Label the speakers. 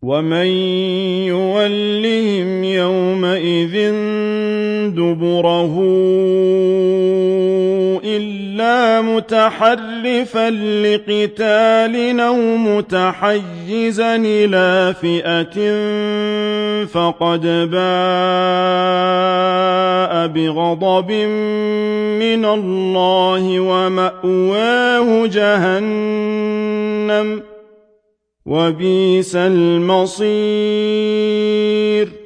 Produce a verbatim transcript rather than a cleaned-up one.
Speaker 1: ومن يولهم يومئذ دبره إلا متحرفا لقتال أو متحيزا إلى فئة فقد باء بغضب من الله ومأواه جهنم وبئس المصير